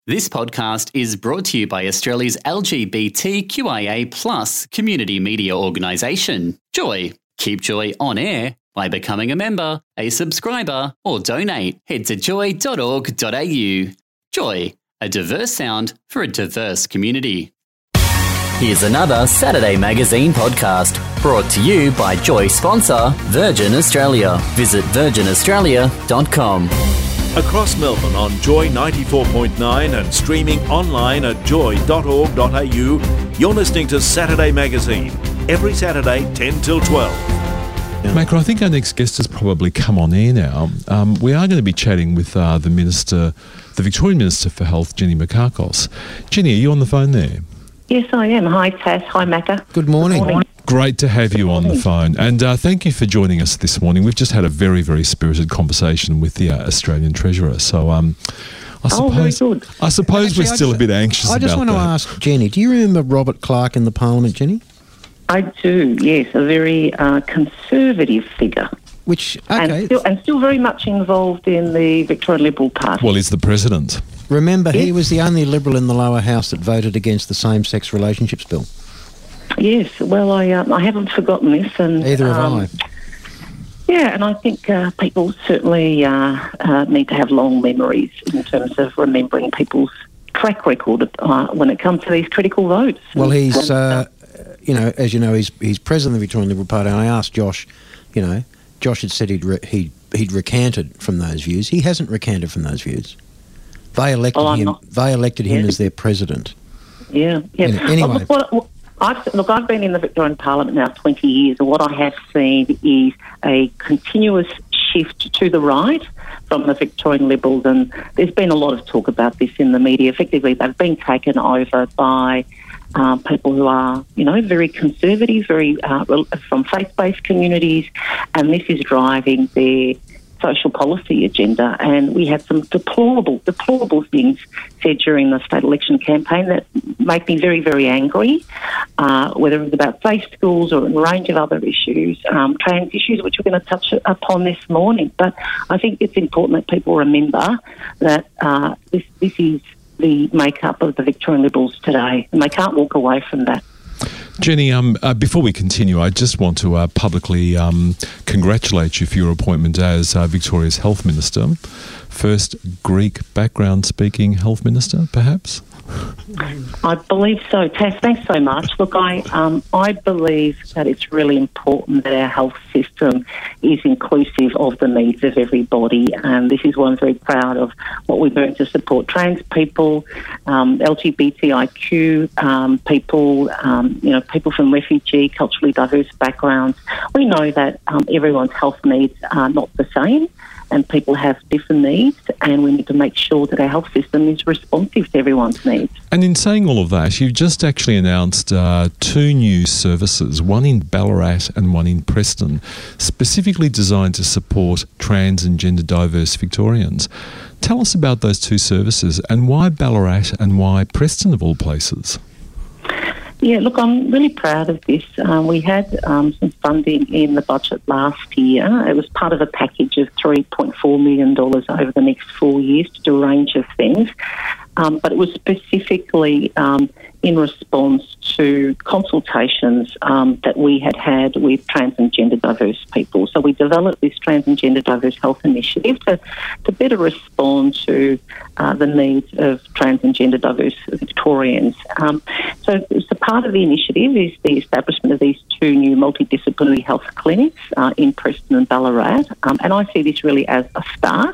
This podcast is brought to you by Australia's LGBTQIA+ community media organisation, Joy. Keep Joy on air by becoming a member, a subscriber, or donate. Head to joy.org.au. Joy, a diverse sound for a diverse community. Here's another Saturday Magazine podcast brought to you by Joy sponsor Virgin Australia. Visit virginaustralia.com. Across Melbourne on Joy 94.9 and streaming online at joy.org.au, you're listening to Saturday Magazine, every Saturday 10 till 12. Macro, I think our next guest has probably come on air now. We are going to be chatting with the Victorian Minister for Health, Jenny Mikakos. Jenny, are you on the phone there? Yes, I am. Hi, Tass. Hi, Macca. Good morning. Great to have you on the phone. And thank you for joining us this morning. We've just had a very, very spirited conversation with the Australian Treasurer. So I suppose we're still a bit anxious about that. I just want to ask Jenny, do you remember Robert Clark in the Parliament, Jenny? I do, yes. A very conservative figure. And still very much involved in the Victorian Liberal Party. Well, he's the president. Remember, he was the only Liberal in the lower house that voted against the same-sex relationships bill. Yes, well, I haven't forgotten this. And either have I. Yeah, and I think people certainly need to have long memories in terms of remembering people's track record when it comes to these critical votes. Well, he's, as you know, he's president of the Victorian Liberal Party, and I asked Josh, Josh had said he'd recanted from those views. He hasn't recanted from those views. They elected him. They elected him as their president. Yeah. Anyway. I've been in the Victorian Parliament now 20 years, and what I have seen is a continuous shift to the right from the Victorian Liberals, and there's been a lot of talk about this in the media. Effectively, they've been taken over by people who are, very conservative, very from faith-based communities, and this is driving their social policy agenda. And we had some deplorable things said during the state election campaign that make me very, very angry, whether it was about safe schools or a range of other issues, trans issues, which we're going to touch upon this morning. But I think it's important that people remember that this is the makeup of the Victorian Liberals today, and they can't walk away from that. Jenny, before we continue, I just want to publicly congratulate you for your appointment as Victoria's Health Minister. First Greek background speaking Health Minister, perhaps? I believe so. Tass, thanks so much. Look, I believe that it's really important that our health system is inclusive of the needs of everybody, and this is why I'm very proud of what we're doing to support trans people, LGBTIQ people, people from refugee, culturally diverse backgrounds. We know that everyone's health needs are not the same, and people have different needs, and we need to make sure that our health system is responsive to everyone's needs. And in saying all of that, you've just actually announced two new services, one in Ballarat and one in Preston, specifically designed to support trans and gender diverse Victorians. Tell us about those two services and why Ballarat and why Preston of all places. Yeah, look, I'm really proud of this. We had some funding in the budget last year. It was part of a package of $3.4 million over the next 4 years to do a range of things. But it was specifically in response to consultations that we had with trans and gender diverse people. So we developed this trans and gender diverse health initiative to better respond to the needs of trans and gender diverse Victorians. So part of the initiative is the establishment of these two new multidisciplinary health clinics in Preston and Ballarat. And I see this really as a start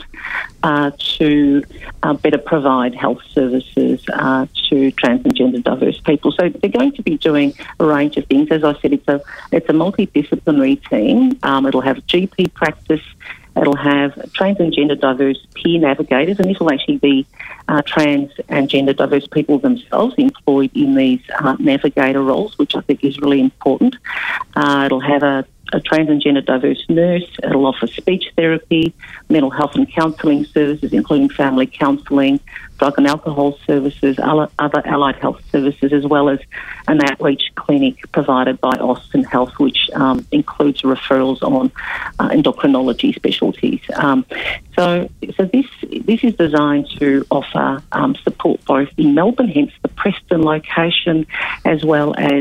to better provide health services to trans and gender diverse people. So they're going to be doing a range of things. As I said, it's a multidisciplinary team. It'll have GP practice. It'll have trans and gender diverse peer navigators, and this will actually be trans and gender diverse people themselves employed in these navigator roles, which I think is really important. It'll have a a trans and gender diverse nurse. It'll offer speech therapy, mental health and counselling services, including family counselling, drug and alcohol services, other allied health services, as well as an outreach clinic provided by Austin Health, which includes referrals on endocrinology specialties. So this is designed to offer support both in Melbourne, hence the Preston location, as well as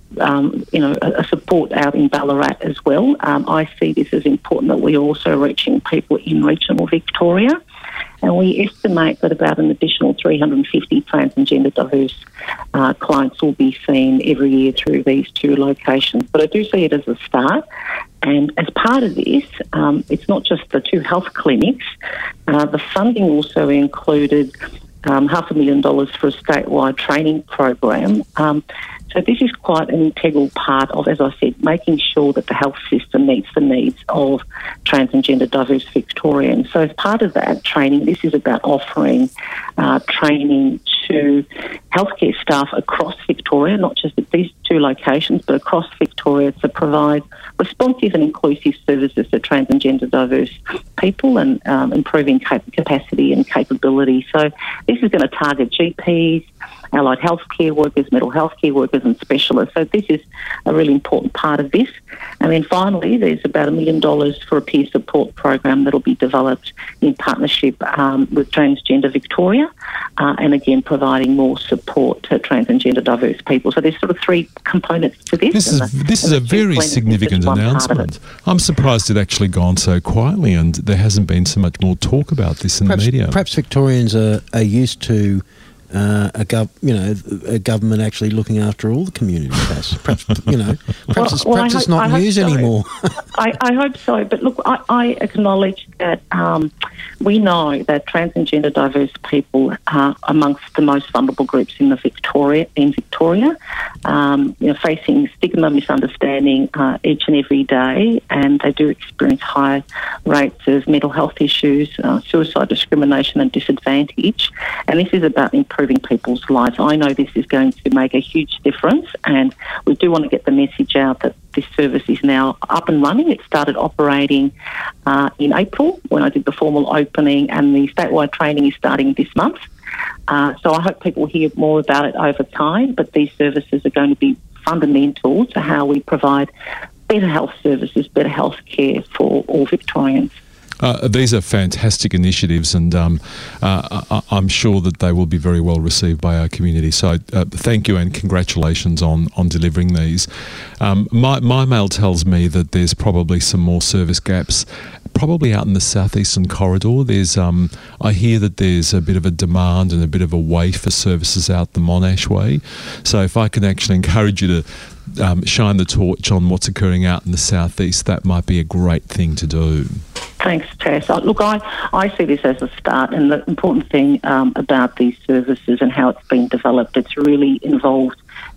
a support out in Ballarat as well. I see this as important that we're also reaching people in regional Victoria, and we estimate that about an additional 350 trans and gender diverse clients will be seen every year through these two locations. But I do see it as a start. And as part of this, it's not just the two health clinics. The funding also included $500,000 for a statewide training program. So this is quite an integral part of, as I said, making sure that the health system meets the needs of trans and gender diverse Victorians. So as part of that training, this is about offering training to healthcare staff across Victoria, not just at these two locations, but across Victoria, to provide responsive and inclusive services to trans and gender diverse people and improving capacity and capability. So this is going to target GPs, allied healthcare workers, mental health care workers and specialists. So this is a really important part of this. And then finally, there's about $1 million for a peer support program that will be developed in partnership with Transgender Victoria, and again providing more support to trans and gender diverse people. So there's sort of three components to this. This is a very significant announcement. I'm surprised it actually gone so quietly and there hasn't been so much more talk about this in the media. Perhaps Victorians are used to a government actually looking after all the community. Perhaps it's not news anymore. I hope so. But look, I acknowledge that we know that trans and gender diverse people are amongst the most vulnerable groups in Victoria, facing stigma, misunderstanding each and every day, and they do experience high rates of mental health issues, suicide, discrimination and disadvantage. And this is about improving people's lives. I know this is going to make a huge difference, and we do want to get the message out that this service is now up and running. It started operating in April when I did the formal opening, and the statewide training is starting this month. So I hope people hear more about it over time, but these services are going to be fundamental to how we provide better health services, better health care for all Victorians. These are fantastic initiatives, and I'm sure that they will be very well received by our community. So thank you and congratulations on delivering these. My mail tells me that there's probably some more service gaps, probably out in the southeastern corridor. There's I hear that there's a bit of a demand and a bit of a wait for services out the Monash way. So if I can actually encourage you to shine the torch on what's occurring out in the southeast, that might be a great thing to do. Thanks, Tess. Look, I see this as a start, and the important thing about these services and how it's been developed, it's really involved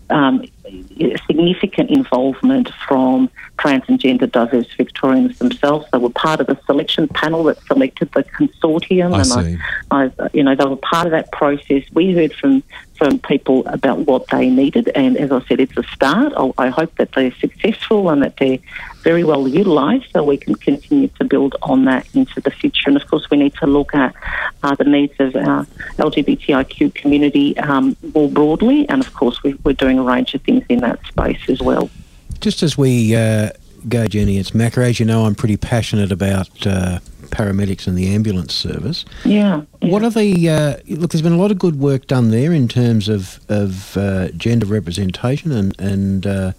significant involvement from trans and gender diverse Victorians themselves. They were part of the selection panel that selected the consortium, they were part of that process. We heard from people about what they needed, and as I said, it's a start. I hope that they're successful and that they're very well utilised, so we can continue to build on that into the future. And of course, we need to look at the needs of our LGBTIQ community more broadly, and of course, we're doing a range of things in that space as well. Just as we go, Jenny, it's Macca. As you know, I'm pretty passionate about paramedics and the ambulance service. Yeah. What are the look? There's been a lot of good work done there in terms of gender representation and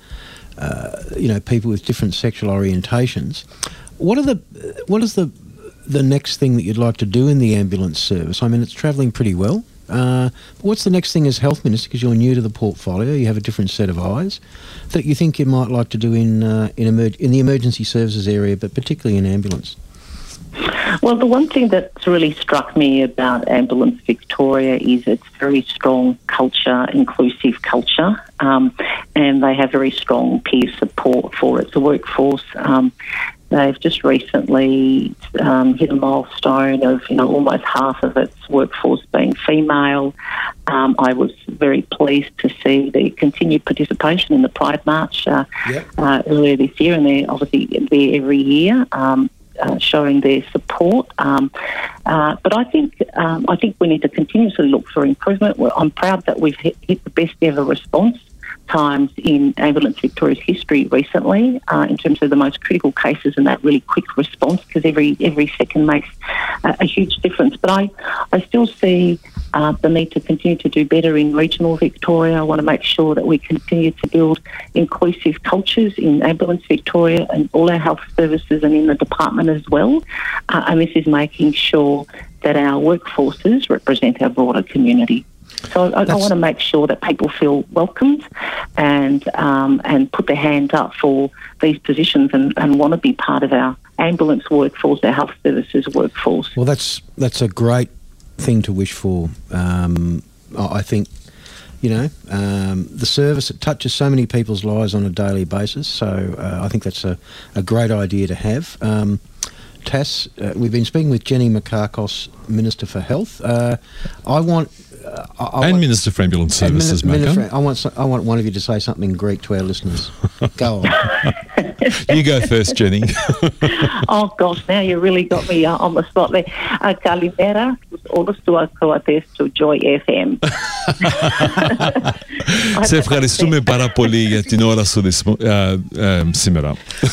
people with different sexual orientations. What is the next thing that you'd like to do in the ambulance service? I mean, it's travelling pretty well. What's the next thing as Health Minister, because you're new to the portfolio, you have a different set of eyes, that you think you might like to do in the emergency services area, but particularly in ambulance? Well, the one thing that's really struck me about Ambulance Victoria is its very strong culture, inclusive culture, and they have very strong peer support for its workforce. They've just recently hit a milestone of almost half of its workforce being female. I was very pleased to see the continued participation in the Pride March earlier this year, and they're obviously there every year. Showing their support, but I think we need to continuously look for improvement. I'm proud that we've hit the best ever response times in Ambulance Victoria's history recently, in terms of the most critical cases and that really quick response, because every second makes a huge difference. But I still see the need to continue to do better in regional Victoria. I want to make sure that we continue to build inclusive cultures in Ambulance Victoria and all our health services and in the department as well. And this is making sure that our workforces represent our broader community. So I want to make sure that people feel welcomed and put their hand up for these positions and want to be part of our ambulance workforce, our health services workforce. Well, that's a great thing to wish for. I think, the service, it touches so many people's lives on a daily basis, so I think that's a great idea to have. Tass, we've been speaking with Jenny Mikakos, Minister for Health. And Minister for Ambulance Services, Maka. I want one of you to say something Greek to our listeners. Go on. You go first, Jenny. Oh, gosh, now you really got me on the spot there. Kalimera, όλους τους ακροατές του Joy FM. Σε ευχαριστούμε πάρα πολύ για την ώρα σου σήμερα.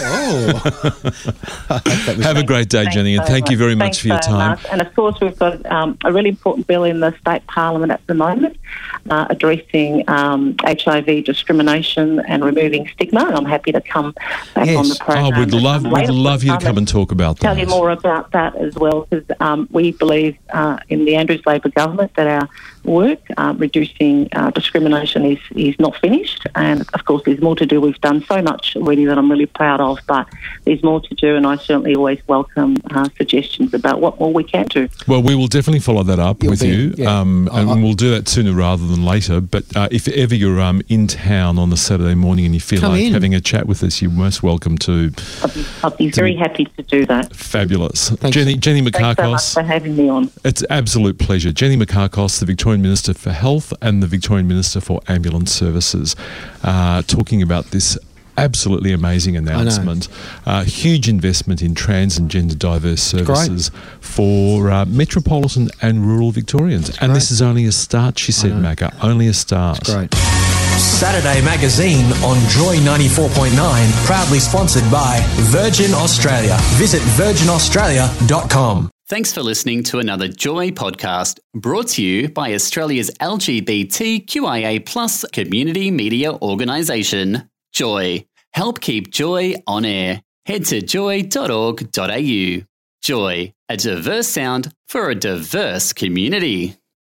Have a great day, Jenny, and thank you very much for your time. And of course, we've got a really important bill in the State Parliament at the moment addressing HIV discrimination and removing stigma. And I'm happy to come back on the program. Oh, we'd love you to come and talk about that. Tell you more about that as well, because we believe in the Andrews Labor government that our work reducing discrimination is not finished, and of course there's more to do. We've done so much already that I'm really proud of, but there's more to do, and I certainly always welcome suggestions about what more we can do. Well, we will definitely follow that up with you, and we'll do that sooner rather than later. But if ever you're in town on a Saturday morning and you feel like having a chat with us, you're most welcome to. I'd be very happy to do that. Fabulous. Jenny Mikakos. Thanks so much for having me on. It's an absolute pleasure. Jenny Mikakos, the Victorian Minister for Health and the Victorian Minister for Ambulance Services, talking about this absolutely amazing announcement. Huge investment in trans and gender diverse services for metropolitan and rural Victorians. And this is only a start, she said, Maka. Only a start. It's great. Saturday Magazine on Joy 94.9, proudly sponsored by Virgin Australia. Visit virginaustralia.com. Thanks for listening to another Joy podcast, brought to you by Australia's LGBTQIA+ community media organisation, Joy. Help keep Joy on air. Head to joy.org.au. Joy, a diverse sound for a diverse community.